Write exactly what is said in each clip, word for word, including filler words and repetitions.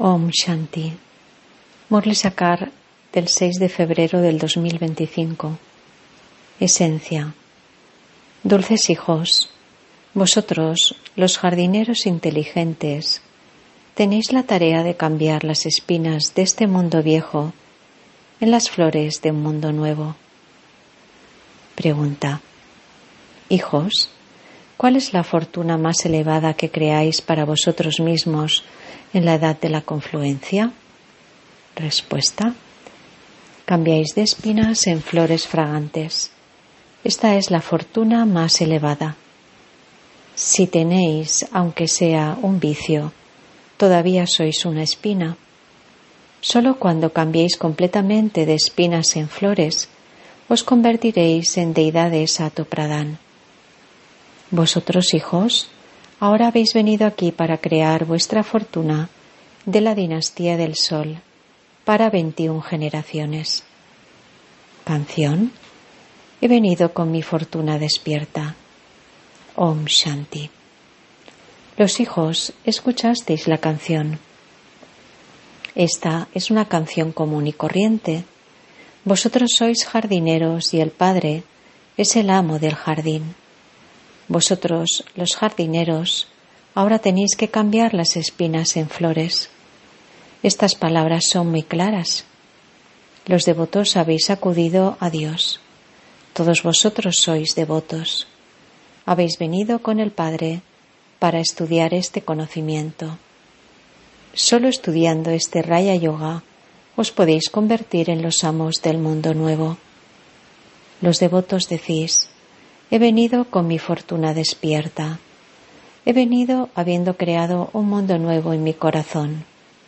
Om Shanti. Murli-Sakar del seis de febrero del dos mil veinticinco. Esencia. Dulces hijos, vosotros, los jardineros inteligentes, tenéis la tarea de cambiar las espinas de este mundo viejo en las flores de un mundo nuevo. Pregunta. Hijos, ¿cuál es la fortuna más elevada que creáis para vosotros mismos en la edad de la confluencia? Respuesta. Cambiáis de espinas en flores fragantes. Esta es la fortuna más elevada. Si tenéis, aunque sea un vicio, todavía sois una espina. Solo cuando cambiéis completamente de espinas en flores, os convertiréis en deidades Atopradán. Vosotros, hijos, ahora habéis venido aquí para crear vuestra fortuna de la dinastía del Sol para veintiún generaciones. Canción. He venido con mi fortuna despierta. Om Shanti. Los hijos, escuchasteis la canción. Esta es una canción común y corriente. Vosotros sois jardineros y el Padre es el amo del jardín. Vosotros, los jardineros, ahora tenéis que cambiar las espinas en flores. Estas palabras son muy claras. Los devotos habéis acudido a Dios. Todos vosotros sois devotos. Habéis venido con el Padre para estudiar este conocimiento. Solo estudiando este Raya Yoga os podéis convertir en los amos del mundo nuevo. Los devotos decís: he venido con mi fortuna despierta. He venido habiendo creado un mundo nuevo en mi corazón.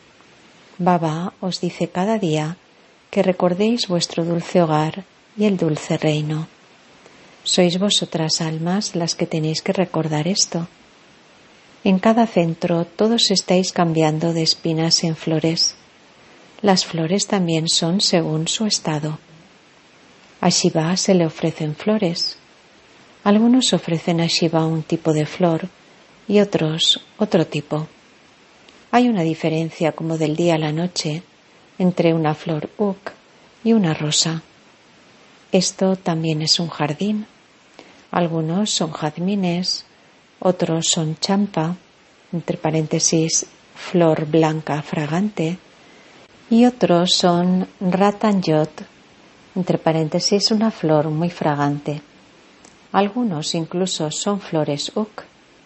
Baba os dice cada día que recordéis vuestro dulce hogar y el dulce reino. Sois vosotras almas las que tenéis que recordar esto. En cada centro todos estáis cambiando de espinas en flores. Las flores también son según su estado. A Shiva se le ofrecen flores. Algunos ofrecen a Shiva un tipo de flor y otros otro tipo. Hay una diferencia como del día a la noche entre una flor uk y una rosa. Esto también es un jardín. Algunos son jazmines, otros son champa, entre paréntesis, flor blanca fragante, y otros son ratanjot, entre paréntesis, una flor muy fragante. Algunos incluso son flores uk.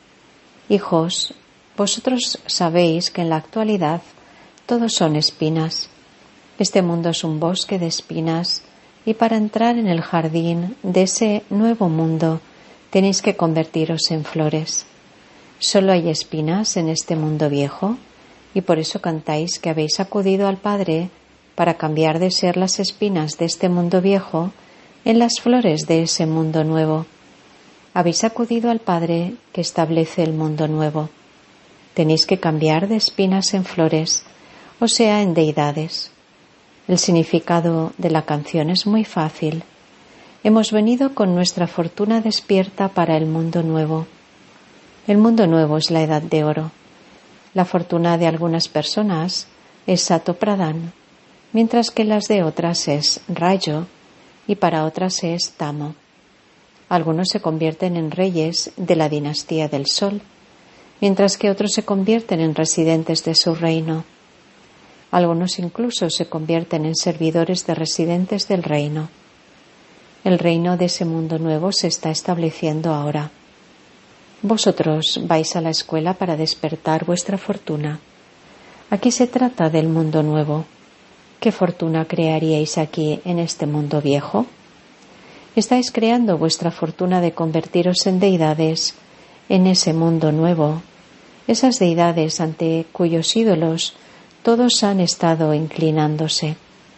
Hijos, vosotros sabéis que en la actualidad todos son espinas. Este mundo es un bosque de espinas y para entrar en el jardín de ese nuevo mundo tenéis que convertiros en flores. Solo hay espinas en este mundo viejo y por eso cantáis que habéis acudido al Padre para cambiar de ser las espinas de este mundo viejo en las flores de ese mundo nuevo. Habéis acudido al Padre que establece el mundo nuevo. Tenéis que cambiar de espinas en flores, o sea, en deidades. El significado de la canción es muy fácil. Hemos venido con nuestra fortuna despierta para el mundo nuevo. El mundo nuevo es la edad de oro. La fortuna de algunas personas es Satopradán, mientras que las de otras es Rayo y para otras es Tamo. Algunos se convierten en reyes de la dinastía del Sol, mientras que otros se convierten en residentes de su reino. Algunos incluso se convierten en servidores de residentes del reino. El reino de ese mundo nuevo se está estableciendo ahora. Vosotros vais a la escuela para despertar vuestra fortuna. Aquí se trata del mundo nuevo. ¿Qué fortuna crearíais aquí en este mundo viejo? Estáis creando vuestra fortuna de convertiros en deidades en ese mundo nuevo, esas deidades ante cuyos ídolos todos han estado inclinándose.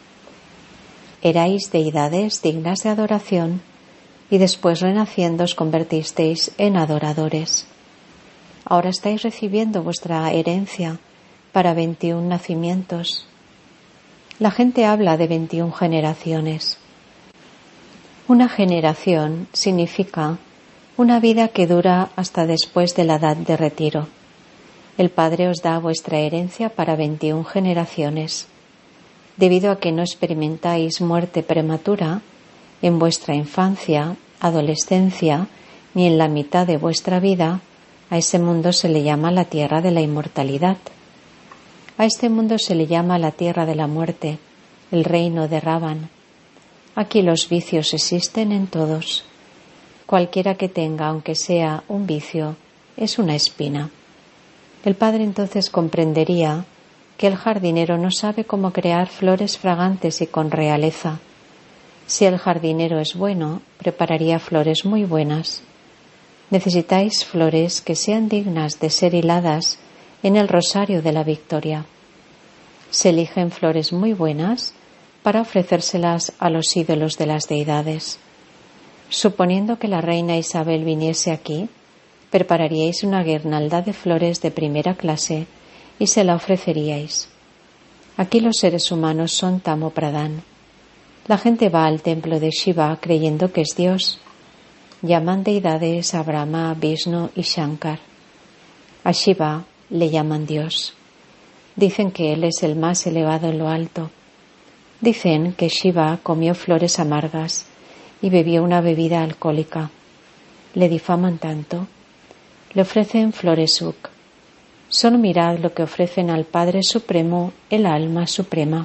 Erais deidades dignas de adoración y después renaciendo os convertisteis en adoradores. Ahora estáis recibiendo vuestra herencia para veintiún nacimientos. La gente habla de veintiún generaciones. Una generación significa una vida que dura hasta después de la edad de retiro. El Padre os da vuestra herencia para veintiún generaciones. Debido a que no experimentáis muerte prematura en vuestra infancia, adolescencia, ni en la mitad de vuestra vida, a ese mundo se le llama la tierra de la inmortalidad. A este mundo se le llama la tierra de la muerte, el reino de Ravan. Aquí los vicios existen en todos. Cualquiera que tenga, aunque sea un vicio, es una espina. El Padre entonces comprendería que el jardinero no sabe cómo crear flores fragantes y con realeza. Si el jardinero es bueno, prepararía flores muy buenas. Necesitáis flores que sean dignas de ser hiladas en el rosario de la victoria. Se eligen flores muy buenas para ofrecérselas a los ídolos de las deidades. Suponiendo que la reina Isabel viniese aquí, prepararíais una guirnalda de flores de primera clase y se la ofreceríais. Aquí los seres humanos son Tamo Pradhan. La gente va al templo de Shiva creyendo que es Dios. Llaman deidades a Brahma, Vishnu y Shankar. A Shiva le llaman Dios. Dicen que Él es el más elevado en lo alto. Dicen que Shiva comió flores amargas y bebió una bebida alcohólica. Le difaman tanto. Le ofrecen flores suk. Solo mirad lo que ofrecen al Padre Supremo, el alma suprema.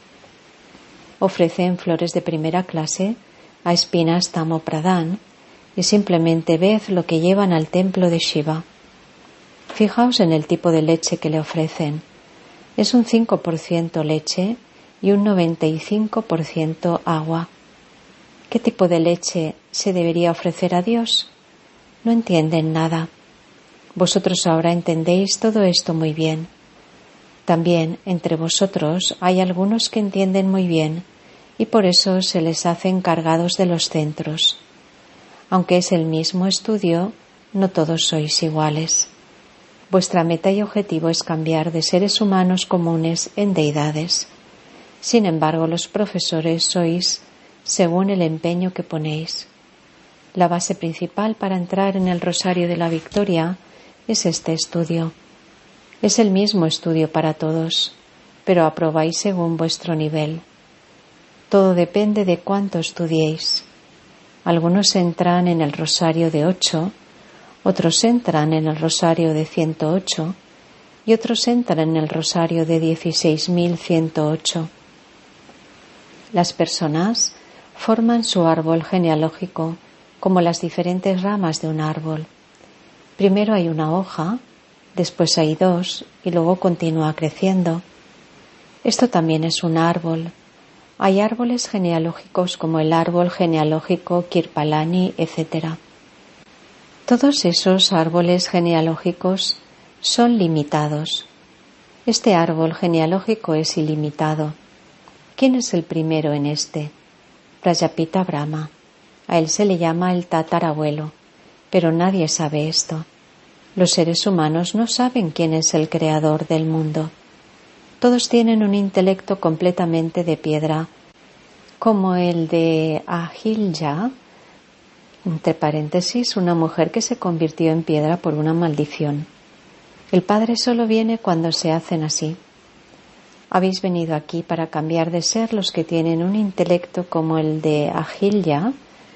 Ofrecen flores de primera clase a espinas Tamo Pradhan y simplemente ved lo que llevan al templo de Shiva. Fijaos en el tipo de leche que le ofrecen. Es un cinco por ciento leche y un noventa y cinco por ciento agua. ¿Qué tipo de leche se debería ofrecer a Dios? No entienden nada. Vosotros ahora entendéis todo esto muy bien. También entre vosotros hay algunos que entienden muy bien y por eso se les hace encargados de los centros. Aunque es el mismo estudio, no todos sois iguales. Vuestra meta y objetivo es cambiar de seres humanos comunes en deidades. Sin embargo, los profesores sois según el empeño que ponéis. La base principal para entrar en el Rosario de la Victoria es este estudio. Es el mismo estudio para todos, pero aprobáis según vuestro nivel. Todo depende de cuánto estudiéis. Algunos entran en el Rosario de ocho, otros entran en el Rosario de ciento ocho y otros entran en el Rosario de dieciséis mil ciento ocho. Las personas forman su árbol genealógico como las diferentes ramas de un árbol. Primero hay una hoja, después hay dos y luego continúa creciendo. Esto también es un árbol. Hay árboles genealógicos como el árbol genealógico Kirpalani, etcétera. Todos esos árboles genealógicos son limitados. Este árbol genealógico es ilimitado. ¿Quién es el primero en este? Prajapita Brahma. A él se le llama el tatarabuelo, pero nadie sabe esto. Los seres humanos no saben quién es el creador del mundo. Todos tienen un intelecto completamente de piedra, como el de Ahilya, entre paréntesis, una mujer que se convirtió en piedra por una maldición. El Padre solo viene cuando se hacen así. Habéis venido aquí para cambiar de ser los que tienen un intelecto como el de Ahilya,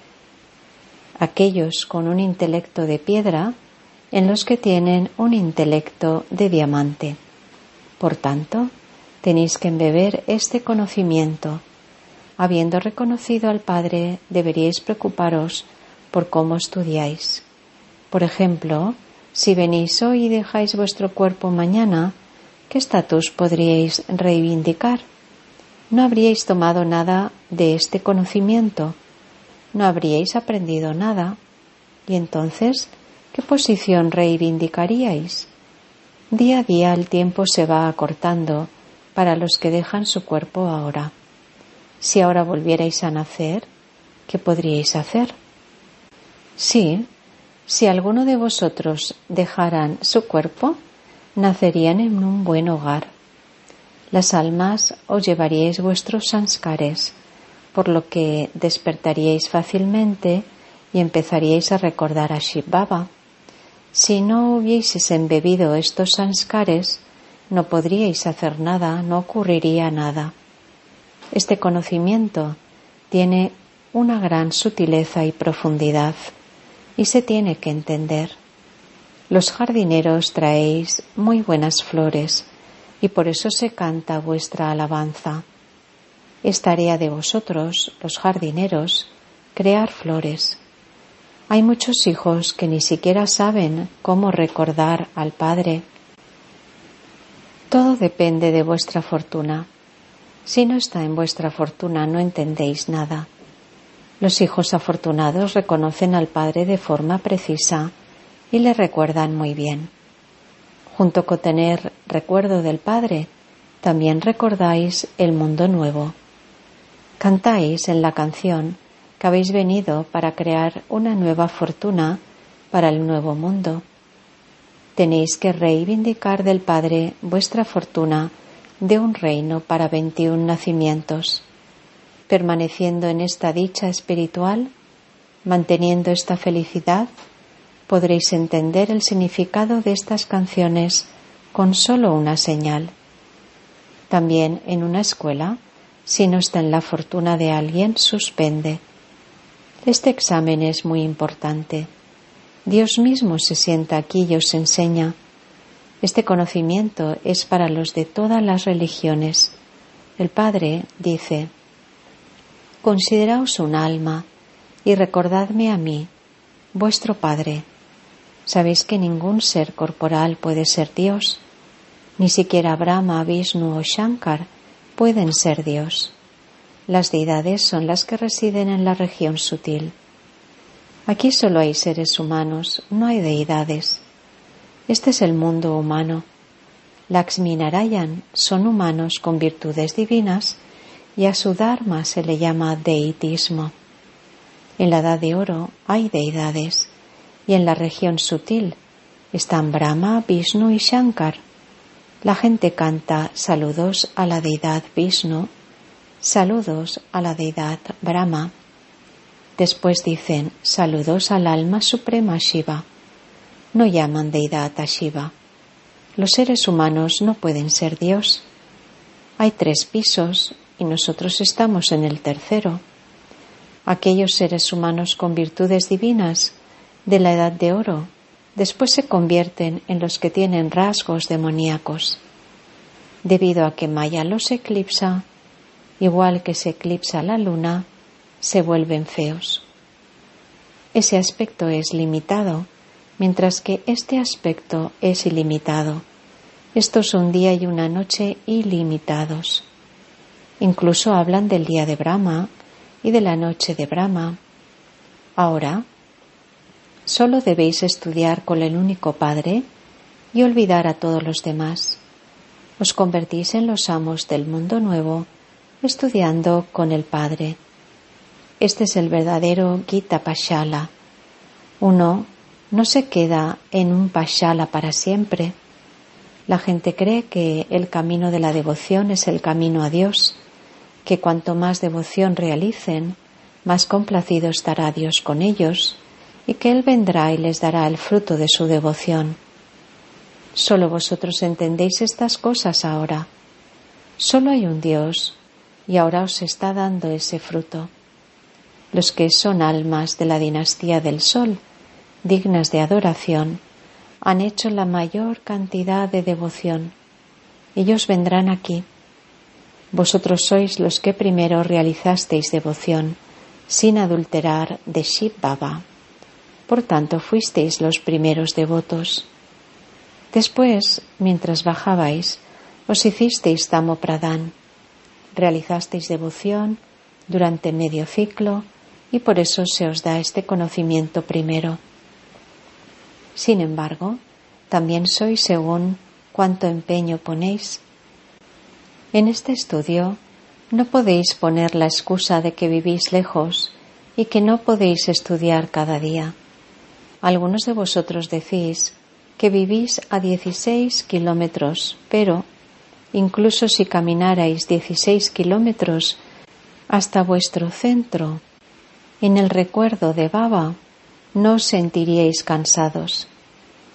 aquellos con un intelecto de piedra, en los que tienen un intelecto de diamante. Por tanto, tenéis que embeber este conocimiento. Habiendo reconocido al Padre, deberíais preocuparos por cómo estudiáis. Por ejemplo, si venís hoy y dejáis vuestro cuerpo mañana, ¿qué estatus podríais reivindicar? No habríais tomado nada de este conocimiento, no habríais aprendido nada, y entonces, ¿qué posición reivindicaríais? Día a día el tiempo se va acortando para los que dejan su cuerpo ahora. Si ahora volvierais a nacer, ¿qué podríais hacer? Sí, si alguno de vosotros dejaran su cuerpo, nacerían en un buen hogar. Las almas os llevaríais vuestros sanskares, por lo que despertaríais fácilmente y empezaríais a recordar a Shiv Baba. Si no hubieseis embebido estos sanskares, no podríais hacer nada, no ocurriría nada. Este conocimiento tiene una gran sutileza y profundidad y se tiene que entender. Los jardineros traéis muy buenas flores y por eso se canta vuestra alabanza. Es tarea de vosotros, los jardineros, crear flores. Hay muchos hijos que ni siquiera saben cómo recordar al Padre. Todo depende de vuestra fortuna. Si no está en vuestra fortuna, no entendéis nada. Los hijos afortunados reconocen al Padre de forma precisa y le recuerdan muy bien. Junto con tener recuerdo del Padre, también recordáis el mundo nuevo. Cantáis en la canción que habéis venido para crear una nueva fortuna para el nuevo mundo. Tenéis que reivindicar del Padre vuestra fortuna de un reino para veintiún nacimientos. Permaneciendo en esta dicha espiritual, manteniendo esta felicidad, podréis entender el significado de estas canciones con solo una señal. También en una escuela, si no está en la fortuna de alguien, suspende. Este examen es muy importante. Dios mismo se sienta aquí y os enseña. Este conocimiento es para los de todas las religiones. El Padre dice: consideraos un alma y recordadme a mí, vuestro Padre. ¿Sabéis que ningún ser corporal puede ser Dios? Ni siquiera Brahma, Vishnu o Shankar pueden ser Dios. Las deidades son las que residen en la región sutil. Aquí solo hay seres humanos, no hay deidades. Este es el mundo humano. Lakshmi Narayan son humanos con virtudes divinas y a su dharma se le llama deitismo. En la edad de oro hay deidades y en la región sutil están Brahma, Vishnu y Shankar. La gente canta saludos a la deidad Vishnu, saludos a la deidad Brahma. Después dicen saludos al alma suprema Shiva. No llaman deidad a Shiva. Los seres humanos no pueden ser Dios. Hay tres pisos y nosotros estamos en el tercero. Aquellos seres humanos con virtudes divinas de la edad de oro después se convierten en los que tienen rasgos demoníacos. Debido a que Maya los eclipsa, igual que se eclipsa la luna, se vuelven feos. Ese aspecto es limitado, mientras que este aspecto es ilimitado. Estos son día y una noche ilimitados. Incluso hablan del día de Brahma y de la noche de Brahma. Ahora, solo debéis estudiar con el único Padre y olvidar a todos los demás. Os convertís en los amos del mundo nuevo, estudiando con el Padre. Este es el verdadero Gita Pashala. Uno no se queda en un Pashala para siempre. La gente cree que el camino de la devoción es el camino a Dios, que cuanto más devoción realicen, más complacido estará Dios con ellos, y que Él vendrá y les dará el fruto de su devoción. Solo vosotros entendéis estas cosas ahora. Solo hay un Dios, y ahora os está dando ese fruto. Los que son almas de la dinastía del Sol, dignas de adoración, han hecho la mayor cantidad de devoción. Ellos vendrán aquí. Vosotros sois los que primero realizasteis devoción, sin adulterar de Shiv Baba. Por tanto, fuisteis los primeros devotos. Después, mientras bajabais, os hicisteis Tamo Pradhan. Realizasteis devoción durante medio ciclo y por eso se os da este conocimiento primero. Sin embargo, también sois según cuánto empeño ponéis. En este estudio no podéis poner la excusa de que vivís lejos y que no podéis estudiar cada día. Algunos de vosotros decís que vivís a dieciséis kilómetros, pero incluso si caminarais dieciséis kilómetros hasta vuestro centro, en el recuerdo de Baba, no os sentiríais cansados.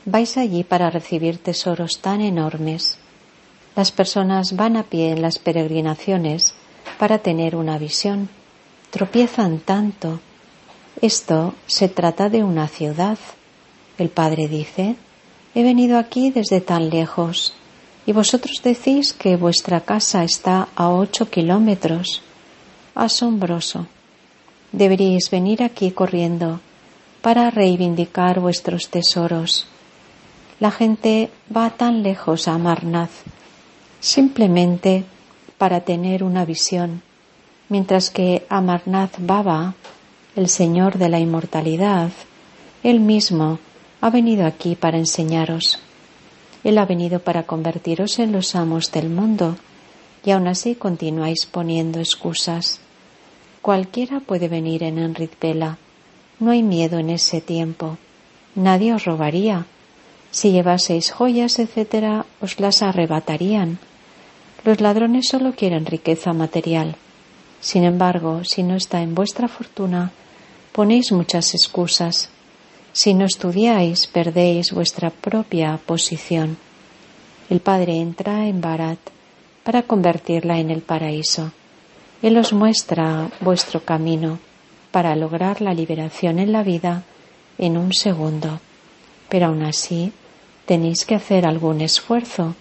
Vais allí para recibir tesoros tan enormes. Las personas van a pie en las peregrinaciones para tener una visión. Tropiezan tanto. Esto se trata de una ciudad. El Padre dice: he venido aquí desde tan lejos, y vosotros decís que vuestra casa está a ocho kilómetros. Asombroso. Deberíais venir aquí corriendo para reivindicar vuestros tesoros. La gente va tan lejos a Amarnath simplemente para tener una visión, mientras que Amarnath Baba, el Señor de la Inmortalidad, Él mismo ha venido aquí para enseñaros. Él ha venido para convertiros en los amos del mundo, y aún así continuáis poniendo excusas. Cualquiera puede venir en Amrit Vela. No hay miedo en ese tiempo. Nadie os robaría. Si llevaseis joyas, etcétera, os las arrebatarían. Los ladrones solo quieren riqueza material. Sin embargo, si no está en vuestra fortuna, ponéis muchas excusas. Si no estudiáis, perdéis vuestra propia posición. El Padre entra en Bharat para convertirla en el paraíso. Él os muestra vuestro camino para lograr la liberación en la vida en un segundo. Pero aún así, tenéis que hacer algún esfuerzo.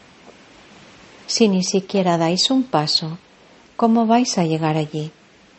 Si ni siquiera dais un paso, ¿cómo vais a llegar allí?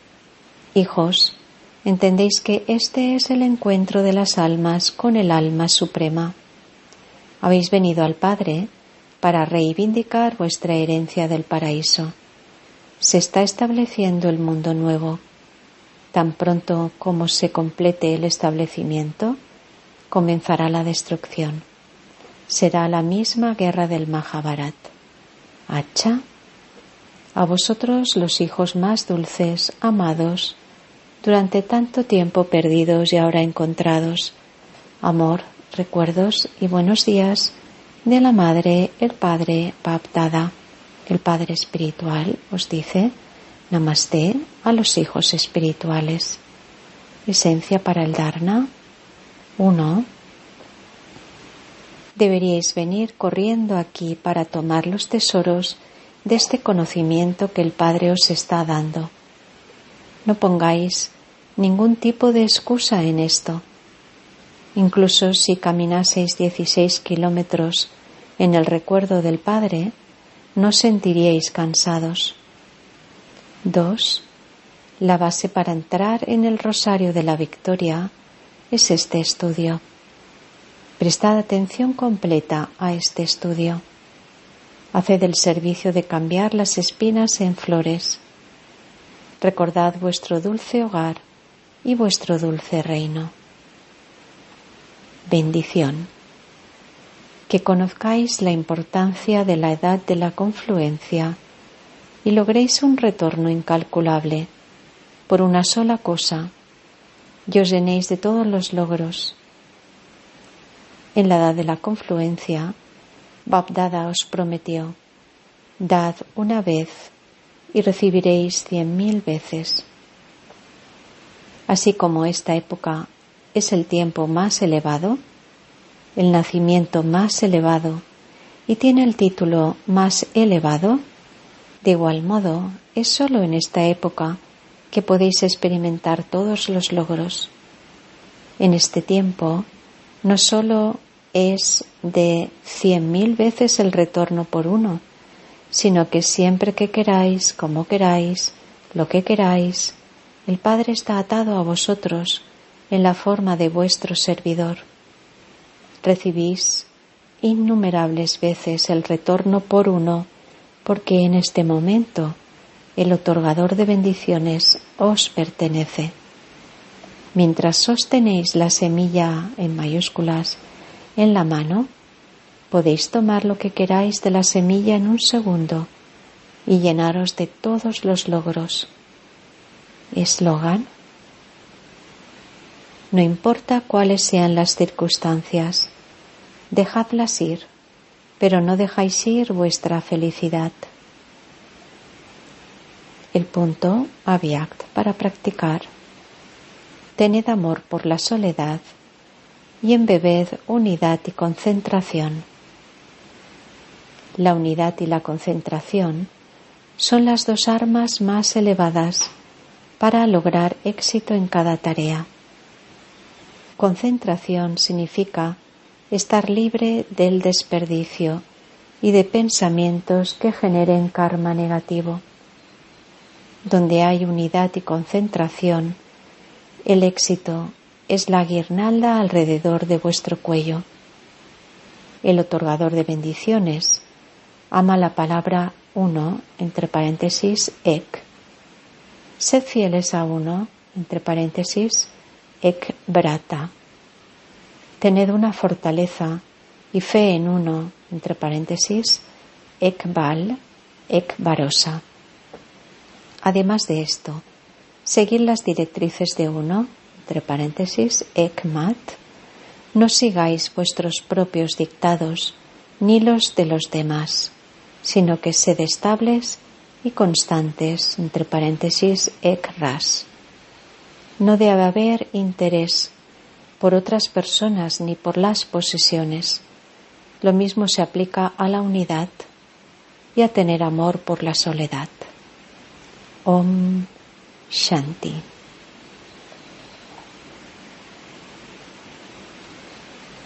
Hijos, entendéis que este es el encuentro de las almas con el alma suprema. Habéis venido al Padre para reivindicar vuestra herencia del paraíso. Se está estableciendo el mundo nuevo. Tan pronto como se complete el establecimiento, comenzará la destrucción. Será la misma guerra del Mahabharat. Acha, a vosotros los hijos más dulces, amados, durante tanto tiempo perdidos y ahora encontrados, amor, recuerdos y buenos días de la Madre, el Padre, Bap Dada. El Padre Espiritual os dice Namaste a los hijos espirituales. Esencia para el Dharna. uno. Deberíais venir corriendo aquí para tomar los tesoros de este conocimiento que el Padre os está dando. No pongáis ningún tipo de excusa en esto. Incluso si caminaseis dieciséis kilómetros en el recuerdo del Padre, no sentiríais cansados. dos. La base para entrar en el Rosario de la Victoria es este estudio. Prestad atención completa a este estudio. Haced el servicio de cambiar las espinas en flores. Recordad vuestro dulce hogar y vuestro dulce reino. Bendición. Que conozcáis la importancia de la edad de la confluencia y logréis un retorno incalculable por una sola cosa y os llenéis de todos los logros. En la edad de la confluencia, Bap Dada os prometió: dad una vez y recibiréis cien mil veces. Así como esta época es el tiempo más elevado, el nacimiento más elevado y tiene el título más elevado, de igual modo es sólo en esta época que podéis experimentar todos los logros. En este tiempo no sólo es de cien mil veces el retorno por uno, sino que siempre que queráis, como queráis, lo que queráis, el Padre está atado a vosotros en la forma de vuestro servidor. Recibís innumerables veces el retorno por uno, porque en este momento el otorgador de bendiciones os pertenece. Mientras sostenéis la semilla en mayúsculas en la mano, podéis tomar lo que queráis de la semilla en un segundo y llenaros de todos los logros. Eslogan: no importa cuáles sean las circunstancias, dejadlas ir, pero no dejáis ir vuestra felicidad. El punto Avyakt para practicar. Tened amor por la soledad y embebed unidad y concentración. La unidad y la concentración son las dos armas más elevadas para lograr éxito en cada tarea. Concentración significa estar libre del desperdicio y de pensamientos que generen karma negativo. Donde hay unidad y concentración, el éxito es la guirnalda alrededor de vuestro cuello. El otorgador de bendiciones ama la palabra uno, entre paréntesis, ek. Sed fieles a uno, entre paréntesis, ek brata. Tened una fortaleza y fe en uno, entre paréntesis, ek bal, ek varosa. Además de esto, seguid las directrices de uno, entre paréntesis, ek mat. No sigáis vuestros propios dictados ni los de los demás, sino que sed estables y constantes, entre paréntesis, ek ras. No debe haber interés por otras personas ni por las posesiones. Lo mismo se aplica a la unidad y a tener amor por la soledad. Om Shanti.